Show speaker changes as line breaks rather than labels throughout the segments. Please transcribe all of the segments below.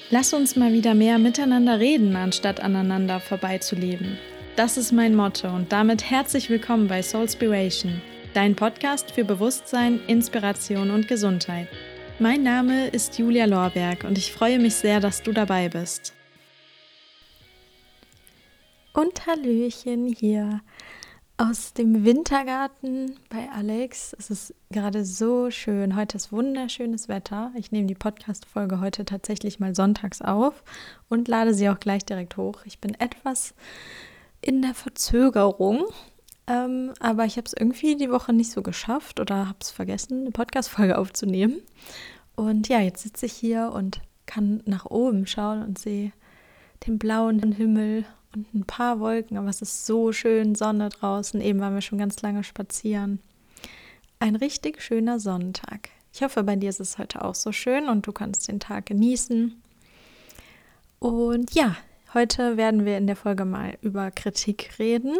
Lass uns mal wieder mehr miteinander reden, anstatt aneinander vorbeizuleben. Das ist mein Motto und damit herzlich willkommen bei Soulspiration, dein Podcast für Bewusstsein, Inspiration und Gesundheit. Mein Name ist Julia Lorberg und ich freue mich sehr, dass du dabei bist. Und Hallöchen hier aus dem Wintergarten bei Alex. Es ist gerade so schön. Heute ist wunderschönes Wetter. Ich nehme die Podcast-Folge heute tatsächlich mal sonntags auf und lade sie auch gleich direkt hoch. Ich bin etwas in der Verzögerung, aber ich habe es irgendwie die Woche nicht so geschafft oder habe es vergessen, eine Podcast-Folge aufzunehmen. Und ja, jetzt sitze ich hier und kann nach oben schauen und sehe den blauen Himmel und ein paar Wolken, aber es ist so schön, Sonne draußen. Eben waren wir schon ganz lange spazieren. Ein richtig schöner Sonntag. Ich hoffe, bei dir ist es heute auch so schön und du kannst den Tag genießen. Und ja, heute werden wir in der Folge mal über Kritik reden.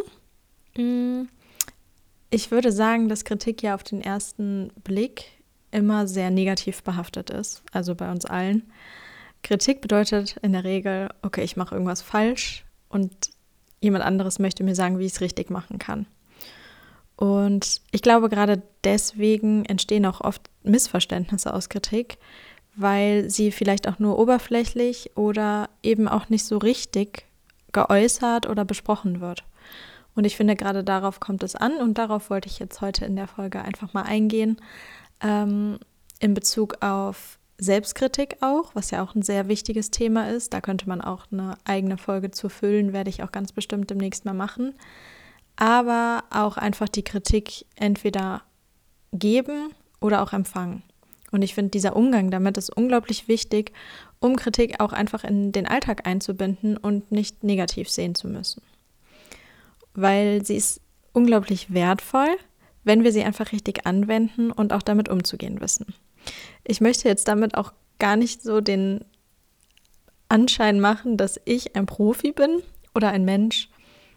Ich würde sagen, dass Kritik ja auf den ersten Blick immer sehr negativ behaftet ist, also bei uns allen. Kritik bedeutet in der Regel, okay, ich mache irgendwas falsch und jemand anderes möchte mir sagen, wie ich es richtig machen kann. Und ich glaube, gerade deswegen entstehen auch oft Missverständnisse aus Kritik, weil sie vielleicht auch nur oberflächlich oder eben auch nicht so richtig geäußert oder besprochen wird. Und ich finde, gerade darauf kommt es an und darauf wollte ich jetzt heute in der Folge einfach mal eingehen, in Bezug auf Selbstkritik auch, was ja auch ein sehr wichtiges Thema ist. Da könnte man auch eine eigene Folge zu füllen, werde ich auch ganz bestimmt demnächst mal machen. Aber auch einfach die Kritik entweder geben oder auch empfangen. Und ich finde, dieser Umgang damit ist unglaublich wichtig, um Kritik auch einfach in den Alltag einzubinden und nicht negativ sehen zu müssen. Weil sie ist unglaublich wertvoll, wenn wir sie einfach richtig anwenden und auch damit umzugehen wissen. Ich möchte jetzt damit auch gar nicht so den Anschein machen, dass ich ein Profi bin oder ein Mensch,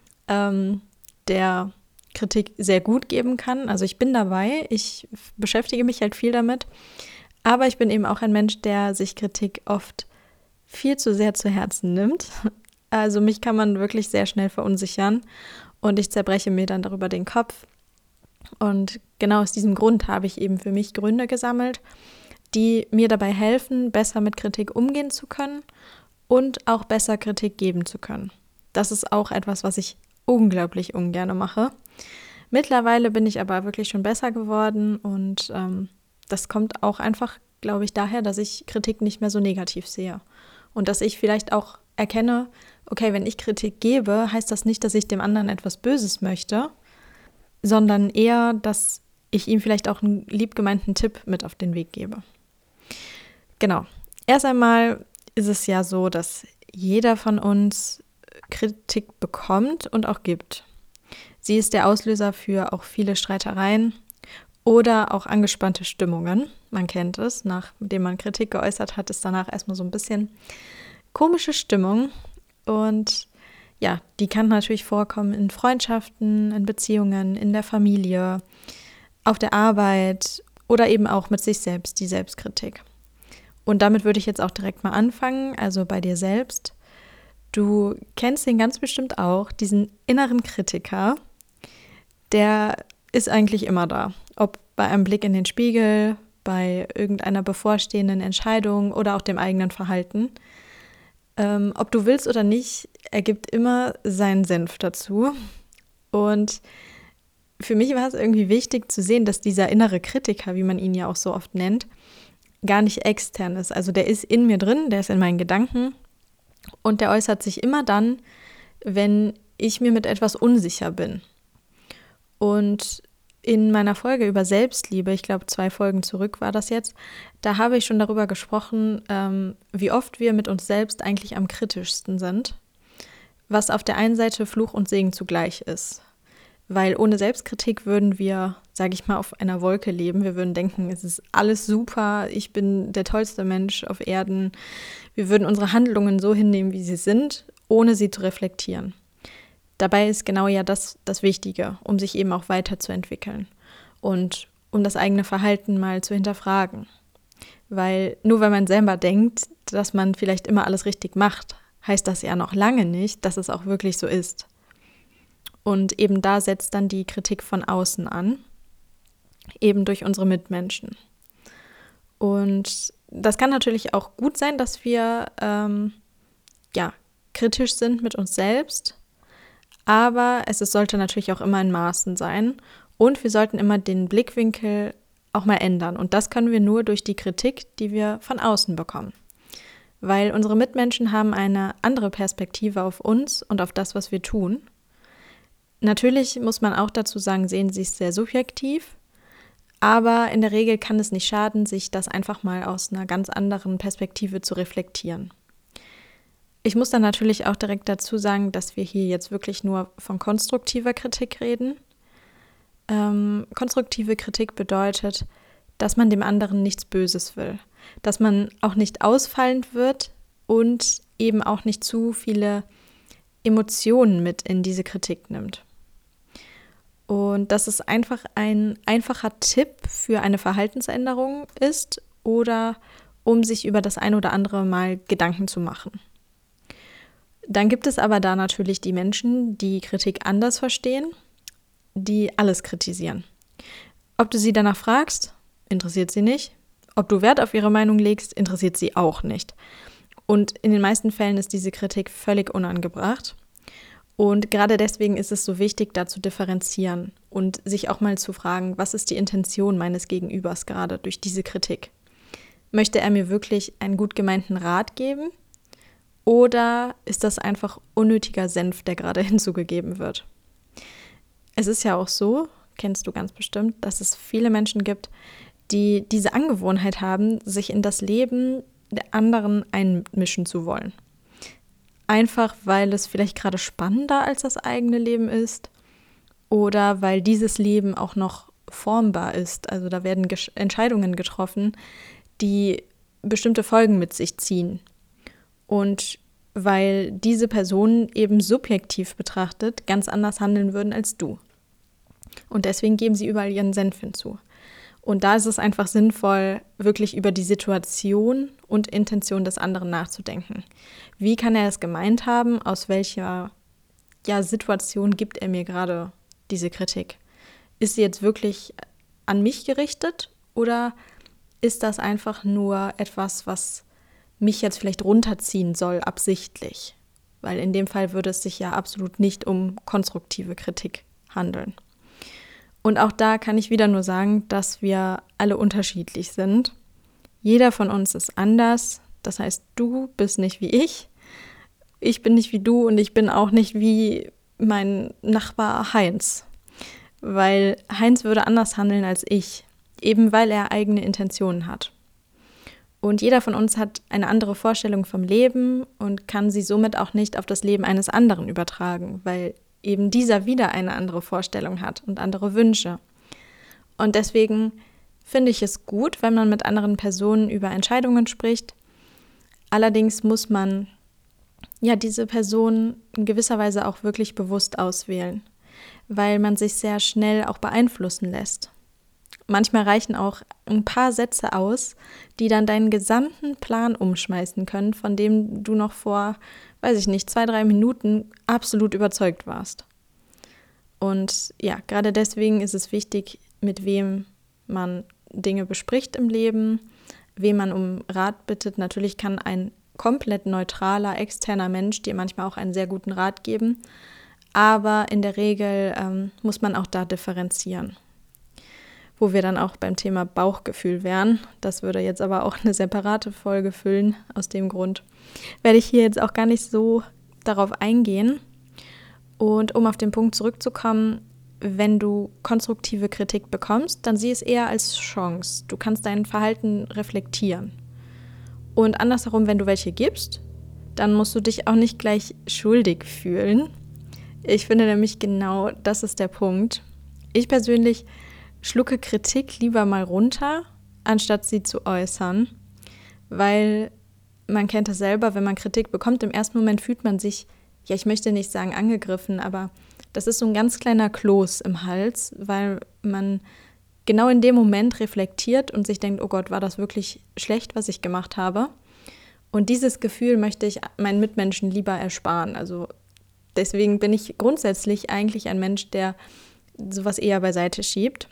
der Kritik sehr gut geben kann. Also ich bin dabei, ich beschäftige mich halt viel damit, aber ich bin eben auch ein Mensch, der sich Kritik oft viel zu sehr zu Herzen nimmt. Also mich kann man wirklich sehr schnell verunsichern und ich zerbreche mir dann darüber den Kopf. Und genau aus diesem Grund habe ich eben für mich Gründe gesammelt, die mir dabei helfen, besser mit Kritik umgehen zu können und auch besser Kritik geben zu können. Das ist auch etwas, was ich unglaublich ungern mache. Mittlerweile bin ich aber wirklich schon besser geworden und das kommt auch einfach, glaube ich, daher, dass ich Kritik nicht mehr so negativ sehe. Und dass ich vielleicht auch erkenne, okay, wenn ich Kritik gebe, heißt das nicht, dass ich dem anderen etwas Böses möchte, sondern eher, dass ich ihm vielleicht auch einen liebgemeinten Tipp mit auf den Weg gebe. Genau. Erst einmal ist es ja so, dass jeder von uns Kritik bekommt und auch gibt. Sie ist der Auslöser für auch viele Streitereien oder auch angespannte Stimmungen. Man kennt es, nachdem man Kritik geäußert hat, ist danach erstmal so ein bisschen komische Stimmung. Und ja, die kann natürlich vorkommen in Freundschaften, in Beziehungen, in der Familie, auf der Arbeit oder eben auch mit sich selbst, die Selbstkritik. Und damit würde ich jetzt auch direkt mal anfangen, also bei dir selbst. Du kennst den ganz bestimmt auch, diesen inneren Kritiker, der ist eigentlich immer da. Ob bei einem Blick in den Spiegel, bei irgendeiner bevorstehenden Entscheidung oder auch dem eigenen Verhalten. Ob du willst oder nicht, er gibt immer seinen Senf dazu. Und für mich war es irgendwie wichtig zu sehen, dass dieser innere Kritiker, wie man ihn ja auch so oft nennt, gar nicht extern ist. Also der ist in mir drin, der ist in meinen Gedanken und der äußert sich immer dann, wenn ich mir mit etwas unsicher bin. Und in meiner Folge über Selbstliebe, ich glaube 2 Folgen zurück war das jetzt, da habe ich schon darüber gesprochen, wie oft wir mit uns selbst eigentlich am kritischsten sind, was auf der einen Seite Fluch und Segen zugleich ist. Weil ohne Selbstkritik würden wir, sage ich mal, auf einer Wolke leben. Wir würden denken, es ist alles super, ich bin der tollste Mensch auf Erden. Wir würden unsere Handlungen so hinnehmen, wie sie sind, ohne sie zu reflektieren. Dabei ist genau ja das Wichtige, um sich eben auch weiterzuentwickeln und um das eigene Verhalten mal zu hinterfragen. Weil nur wenn man selber denkt, dass man vielleicht immer alles richtig macht, heißt das ja noch lange nicht, dass es auch wirklich so ist. Und eben da setzt dann die Kritik von außen an, eben durch unsere Mitmenschen. Und das kann natürlich auch gut sein, dass wir kritisch sind mit uns selbst, aber sollte natürlich auch immer in Maßen sein und wir sollten immer den Blickwinkel auch mal ändern. Und das können wir nur durch die Kritik, die wir von außen bekommen. Weil unsere Mitmenschen haben eine andere Perspektive auf uns und auf das, was wir tun. Natürlich muss man auch dazu sagen, sehen sie es sehr subjektiv, aber in der Regel kann es nicht schaden, sich das einfach mal aus einer ganz anderen Perspektive zu reflektieren. Ich muss dann natürlich auch direkt dazu sagen, dass wir hier jetzt wirklich nur von konstruktiver Kritik reden. Konstruktive Kritik bedeutet, dass man dem anderen nichts Böses will, dass man auch nicht ausfallend wird und eben auch nicht zu viele Emotionen mit in diese Kritik nimmt. Und dass es einfach ein einfacher Tipp für eine Verhaltensänderung ist oder um sich über das ein oder andere Mal Gedanken zu machen. Dann gibt es aber da natürlich die Menschen, die Kritik anders verstehen, die alles kritisieren. Ob du sie danach fragst, interessiert sie nicht. Ob du Wert auf ihre Meinung legst, interessiert sie auch nicht. Und in den meisten Fällen ist diese Kritik völlig unangebracht. Und gerade deswegen ist es so wichtig, da zu differenzieren und sich auch mal zu fragen, was ist die Intention meines Gegenübers gerade durch diese Kritik? Möchte er mir wirklich einen gut gemeinten Rat geben? Oder ist das einfach unnötiger Senf, der gerade hinzugegeben wird? Es ist ja auch so, kennst du ganz bestimmt, dass es viele Menschen gibt, die diese Angewohnheit haben, sich in das Leben der anderen einmischen zu wollen. Einfach, weil es vielleicht gerade spannender als das eigene Leben ist oder weil dieses Leben auch noch formbar ist. Also da werden Entscheidungen getroffen, die bestimmte Folgen mit sich ziehen. Und weil diese Personen eben subjektiv betrachtet ganz anders handeln würden als du. Und deswegen geben sie überall ihren Senf hinzu. Und da ist es einfach sinnvoll, wirklich über die Situation und Intention des anderen nachzudenken. Wie kann er es gemeint haben? Aus welcher Situation gibt er mir gerade diese Kritik? Ist sie jetzt wirklich an mich gerichtet oder ist das einfach nur etwas, was mich jetzt vielleicht runterziehen soll, absichtlich? Weil in dem Fall würde es sich ja absolut nicht um konstruktive Kritik handeln. Und auch da kann ich wieder nur sagen, dass wir alle unterschiedlich sind. Jeder von uns ist anders. Das heißt, du bist nicht wie ich bin nicht wie du und ich bin auch nicht wie mein Nachbar Heinz. Weil Heinz würde anders handeln als ich, eben weil er eigene Intentionen hat. Und jeder von uns hat eine andere Vorstellung vom Leben und kann sie somit auch nicht auf das Leben eines anderen übertragen, weil eben dieser wieder eine andere Vorstellung hat und andere Wünsche. Und deswegen finde ich es gut, wenn man mit anderen Personen über Entscheidungen spricht. Allerdings muss man diese Person in gewisser Weise auch wirklich bewusst auswählen, weil man sich sehr schnell auch beeinflussen lässt. Manchmal reichen auch ein paar Sätze aus, die dann deinen gesamten Plan umschmeißen können, von dem du noch vor 2-3 Minuten absolut überzeugt warst. Und ja, gerade deswegen ist es wichtig, mit wem man Dinge bespricht im Leben, wem man um Rat bittet. Natürlich kann ein komplett neutraler, externer Mensch dir manchmal auch einen sehr guten Rat geben, aber in der Regel muss man auch da differenzieren. Wo wir dann auch beim Thema Bauchgefühl wären. Das würde jetzt aber auch eine separate Folge füllen. Aus dem Grund werde ich hier jetzt auch gar nicht so darauf eingehen. Und um auf den Punkt zurückzukommen, wenn du konstruktive Kritik bekommst, dann sieh es eher als Chance. Du kannst dein Verhalten reflektieren. Und andersherum, wenn du welche gibst, dann musst du dich auch nicht gleich schuldig fühlen. Ich finde nämlich genau, das ist der Punkt. Ich persönlich schlucke Kritik lieber mal runter, anstatt sie zu äußern, weil man kennt das selber, wenn man Kritik bekommt, im ersten Moment fühlt man sich, ich möchte nicht sagen angegriffen, aber das ist so ein ganz kleiner Kloß im Hals, weil man genau in dem Moment reflektiert und sich denkt, oh Gott, war das wirklich schlecht, was ich gemacht habe? Und dieses Gefühl möchte ich meinen Mitmenschen lieber ersparen. Also deswegen bin ich grundsätzlich eigentlich ein Mensch, der sowas eher beiseite schiebt.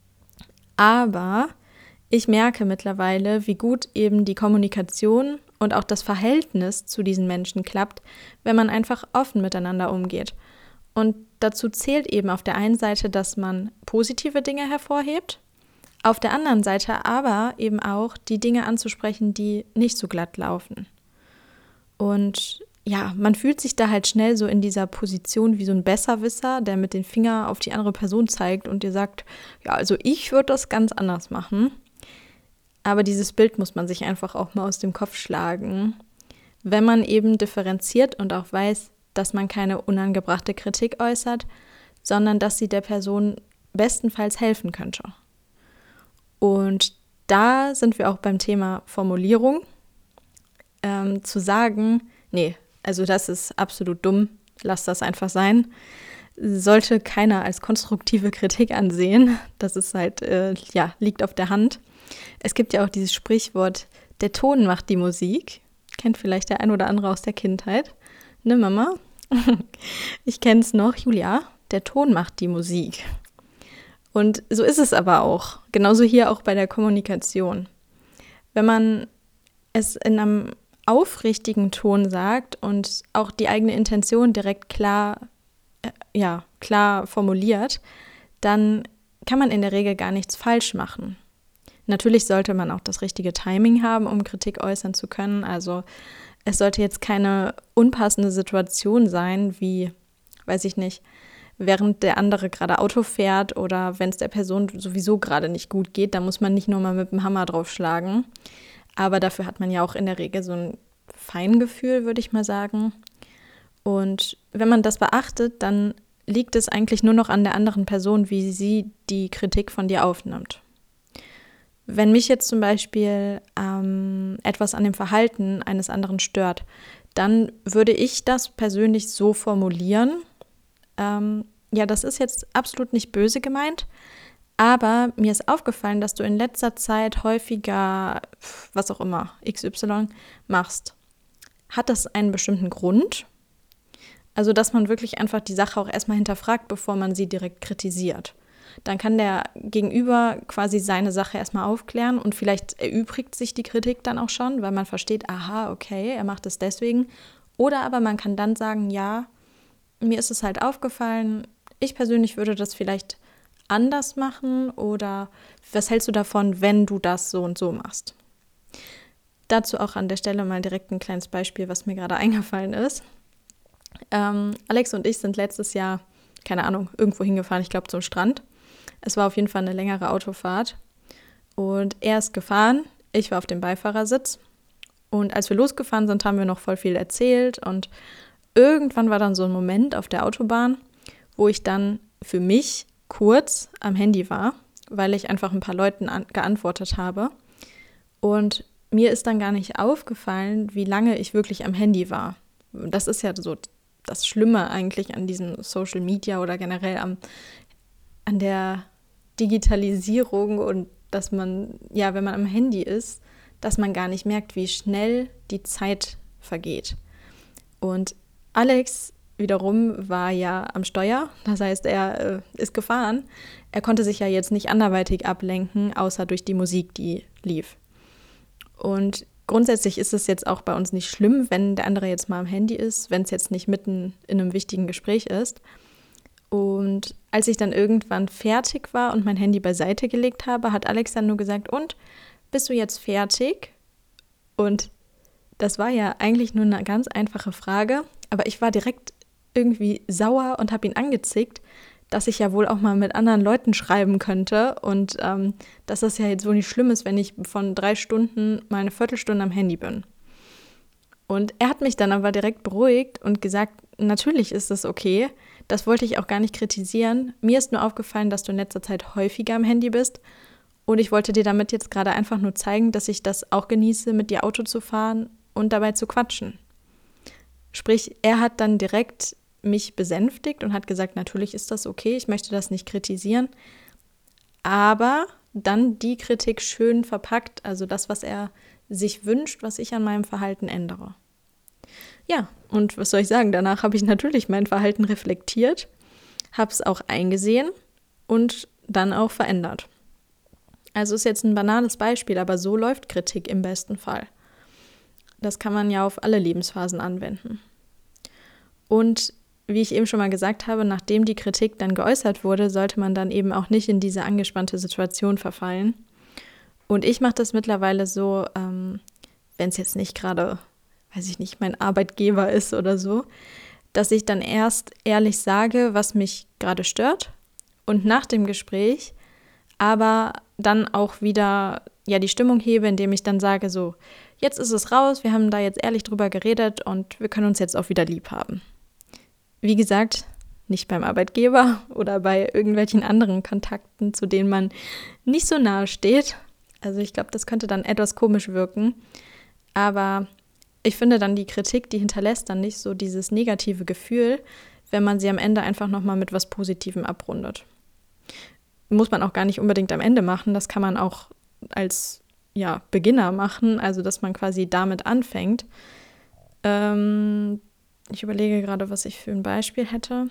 Aber ich merke mittlerweile, wie gut eben die Kommunikation und auch das Verhältnis zu diesen Menschen klappt, wenn man einfach offen miteinander umgeht. Und dazu zählt eben auf der einen Seite, dass man positive Dinge hervorhebt, auf der anderen Seite aber eben auch die Dinge anzusprechen, die nicht so glatt laufen. Und ja, man fühlt sich da halt schnell so in dieser Position wie so ein Besserwisser, der mit dem Finger auf die andere Person zeigt und dir sagt, ja, also ich würde das ganz anders machen. Aber dieses Bild muss man sich einfach auch mal aus dem Kopf schlagen, wenn man eben differenziert und auch weiß, dass man keine unangebrachte Kritik äußert, sondern dass sie der Person bestenfalls helfen könnte. Und da sind wir auch beim Thema Formulierung. Zu sagen, nee, also das ist absolut dumm, lass das einfach sein, sollte keiner als konstruktive Kritik ansehen. Das ist halt, liegt auf der Hand. Es gibt ja auch dieses Sprichwort, der Ton macht die Musik. Kennt vielleicht der ein oder andere aus der Kindheit. Ne, Mama? Ich kenne es noch, Julia, der Ton macht die Musik. Und so ist es aber auch. Genauso hier auch bei der Kommunikation. Wenn man es in einem aufrichtigen Ton sagt und auch die eigene Intention direkt klar formuliert, dann kann man in der Regel gar nichts falsch machen. Natürlich sollte man auch das richtige Timing haben, um Kritik äußern zu können. Also es sollte jetzt keine unpassende Situation sein, wie, weiß ich nicht, während der andere gerade Auto fährt oder wenn es der Person sowieso gerade nicht gut geht, da muss man nicht nur mal mit dem Hammer draufschlagen. Aber dafür hat man ja auch in der Regel so ein Feingefühl, würde ich mal sagen. Und wenn man das beachtet, dann liegt es eigentlich nur noch an der anderen Person, wie sie die Kritik von dir aufnimmt. Wenn mich jetzt zum Beispiel etwas an dem Verhalten eines anderen stört, dann würde ich das persönlich so formulieren, das ist jetzt absolut nicht böse gemeint, aber mir ist aufgefallen, dass du in letzter Zeit häufiger, was auch immer, XY machst. Hat das einen bestimmten Grund? Also, dass man wirklich einfach die Sache auch erstmal hinterfragt, bevor man sie direkt kritisiert. Dann kann der Gegenüber quasi seine Sache erstmal aufklären und vielleicht erübrigt sich die Kritik dann auch schon, weil man versteht, aha, okay, er macht es deswegen. Oder aber man kann dann sagen, ja, mir ist es halt aufgefallen, ich persönlich würde das vielleicht anders machen oder was hältst du davon, wenn du das so und so machst? Dazu auch an der Stelle mal direkt ein kleines Beispiel, was mir gerade eingefallen ist. Alex und ich sind letztes Jahr, keine Ahnung, irgendwo hingefahren, ich glaube zum Strand. Es war auf jeden Fall eine längere Autofahrt und er ist gefahren, ich war auf dem Beifahrersitz und als wir losgefahren sind, haben wir noch voll viel erzählt und irgendwann war dann so ein Moment auf der Autobahn, wo ich dann für mich kurz am Handy war, weil ich einfach ein paar Leuten geantwortet habe und mir ist dann gar nicht aufgefallen, wie lange ich wirklich am Handy war. Das ist ja so das Schlimme eigentlich an diesem Social Media oder generell an der Digitalisierung und dass man, ja, wenn man am Handy ist, dass man gar nicht merkt, wie schnell die Zeit vergeht. Und Alex wiederum war ja am Steuer, das heißt, er ist gefahren. Er konnte sich ja jetzt nicht anderweitig ablenken, außer durch die Musik, die lief. Und grundsätzlich ist es jetzt auch bei uns nicht schlimm, wenn der andere jetzt mal am Handy ist, wenn es jetzt nicht mitten in einem wichtigen Gespräch ist. Und als ich dann irgendwann fertig war und mein Handy beiseite gelegt habe, hat Alex dann nur gesagt, und, bist du jetzt fertig? Und das war ja eigentlich nur eine ganz einfache Frage, aber ich war direkt irgendwie sauer und habe ihn angezickt, dass ich ja wohl auch mal mit anderen Leuten schreiben könnte und dass das ja jetzt wohl nicht schlimm ist, wenn ich von 3 Stunden mal eine Viertelstunde am Handy bin. Und er hat mich dann aber direkt beruhigt und gesagt, natürlich ist das okay, das wollte ich auch gar nicht kritisieren. Mir ist nur aufgefallen, dass du in letzter Zeit häufiger am Handy bist und ich wollte dir damit jetzt gerade einfach nur zeigen, dass ich das auch genieße, mit dir Auto zu fahren und dabei zu quatschen. Sprich, er hat dann direkt mich besänftigt und hat gesagt, natürlich ist das okay, ich möchte das nicht kritisieren, aber dann die Kritik schön verpackt, also das, was er sich wünscht, was ich an meinem Verhalten ändere. Ja, und was soll ich sagen, danach habe ich natürlich mein Verhalten reflektiert, habe es auch eingesehen und dann auch verändert. Also ist jetzt ein banales Beispiel, aber so läuft Kritik im besten Fall. Das kann man ja auf alle Lebensphasen anwenden. Und wie ich eben schon mal gesagt habe, nachdem die Kritik dann geäußert wurde, sollte man dann eben auch nicht in diese angespannte Situation verfallen. Und ich mache das mittlerweile so, wenn es jetzt nicht gerade, weiß ich nicht, mein Arbeitgeber ist oder so, dass ich dann erst ehrlich sage, was mich gerade stört und nach dem Gespräch aber dann auch wieder die Stimmung hebe, indem ich dann sage, so, jetzt ist es raus, wir haben da jetzt ehrlich drüber geredet und wir können uns jetzt auch wieder lieb haben. Wie gesagt, nicht beim Arbeitgeber oder bei irgendwelchen anderen Kontakten, zu denen man nicht so nahe steht. Also ich glaube, das könnte dann etwas komisch wirken, aber ich finde dann die Kritik, die hinterlässt dann nicht so dieses negative Gefühl, wenn man sie am Ende einfach nochmal mit was Positivem abrundet. Muss man auch gar nicht unbedingt am Ende machen, das kann man auch als Beginner machen, also dass man quasi damit anfängt. Ich überlege gerade, was ich für ein Beispiel hätte.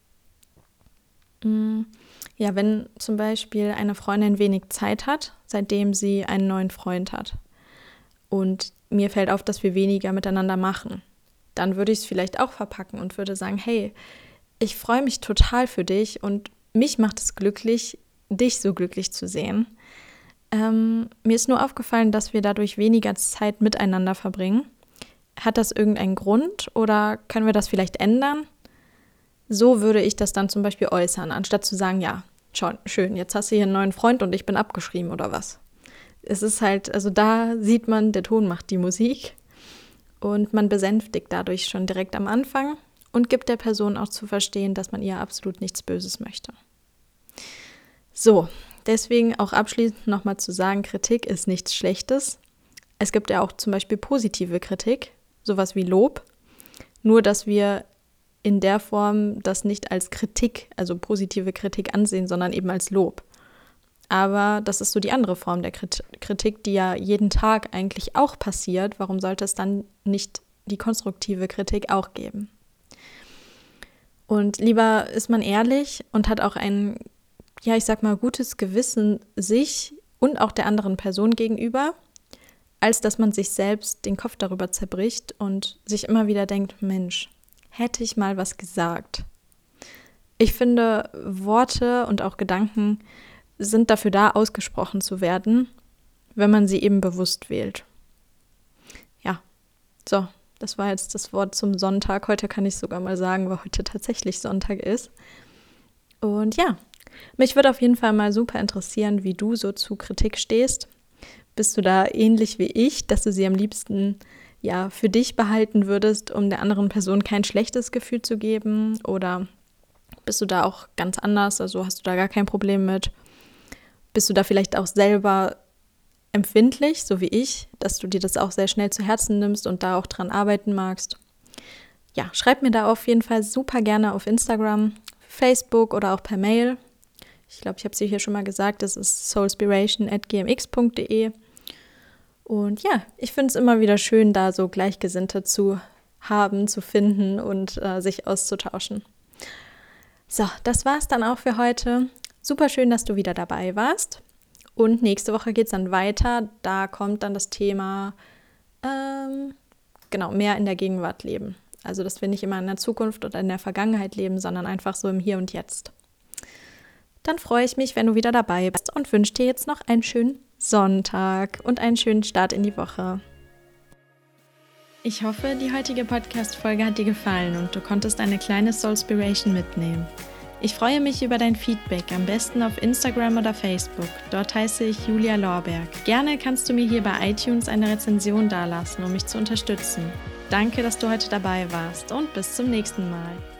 Ja, wenn zum Beispiel eine Freundin wenig Zeit hat, seitdem sie einen neuen Freund hat und mir fällt auf, dass wir weniger miteinander machen, dann würde ich es vielleicht auch verpacken und würde sagen, hey, ich freue mich total für dich und mich macht es glücklich, dich so glücklich zu sehen. Mir ist nur aufgefallen, dass wir dadurch weniger Zeit miteinander verbringen. Hat das irgendeinen Grund oder können wir das vielleicht ändern? So würde ich das dann zum Beispiel äußern, anstatt zu sagen, ja, schon schön, jetzt hast du hier einen neuen Freund und ich bin abgeschrieben oder was. Es ist halt, also da sieht man, der Ton macht die Musik und man besänftigt dadurch schon direkt am Anfang und gibt der Person auch zu verstehen, dass man ihr absolut nichts Böses möchte. So, deswegen auch abschließend nochmal zu sagen, Kritik ist nichts Schlechtes. Es gibt ja auch zum Beispiel positive Kritik, sowas wie Lob, nur dass wir in der Form das nicht als Kritik, also positive Kritik ansehen, sondern eben als Lob. Aber das ist so die andere Form der Kritik, die ja jeden Tag eigentlich auch passiert. Warum sollte es dann nicht die konstruktive Kritik auch geben? Und lieber ist man ehrlich und hat auch ein, gutes Gewissen sich und auch der anderen Person gegenüber, als dass man sich selbst den Kopf darüber zerbricht und sich immer wieder denkt, Mensch, hätte ich mal was gesagt. Ich finde, Worte und auch Gedanken sind dafür da, ausgesprochen zu werden, wenn man sie eben bewusst wählt. Ja, so, das war jetzt das Wort zum Sonntag. Heute kann ich sogar mal sagen, weil heute tatsächlich Sonntag ist. Und ja, mich würde auf jeden Fall mal super interessieren, wie du so zu Kritik stehst. Bist du da ähnlich wie ich, dass du sie am liebsten für dich behalten würdest, um der anderen Person kein schlechtes Gefühl zu geben? Oder bist du da auch ganz anders, also hast du da gar kein Problem mit? Bist du da vielleicht auch selber empfindlich, so wie ich, dass du dir das auch sehr schnell zu Herzen nimmst und da auch dran arbeiten magst? Ja, schreib mir da auf jeden Fall super gerne auf Instagram, Facebook oder auch per Mail. Ich glaube, ich habe es dir hier schon mal gesagt, das ist soulspiration@gmx.de. Und ja, ich finde es immer wieder schön, da so Gleichgesinnte zu haben, zu finden und sich auszutauschen. So, das war's dann auch für heute. Super schön, dass du wieder dabei warst. Und nächste Woche geht es dann weiter. Da kommt dann das Thema, mehr in der Gegenwart leben. Also, dass wir nicht immer in der Zukunft oder in der Vergangenheit leben, sondern einfach so im Hier und Jetzt. Dann freue ich mich, wenn du wieder dabei bist und wünsche dir jetzt noch einen schönen Sonntag und einen schönen Start in die Woche. Ich hoffe, die heutige Podcast-Folge hat dir gefallen und du konntest eine kleine Soulspiration mitnehmen. Ich freue mich über dein Feedback, am besten auf Instagram oder Facebook. Dort heiße ich Julia Lorberg. Gerne kannst du mir hier bei iTunes eine Rezension dalassen, um mich zu unterstützen. Danke, dass du heute dabei warst und bis zum nächsten Mal.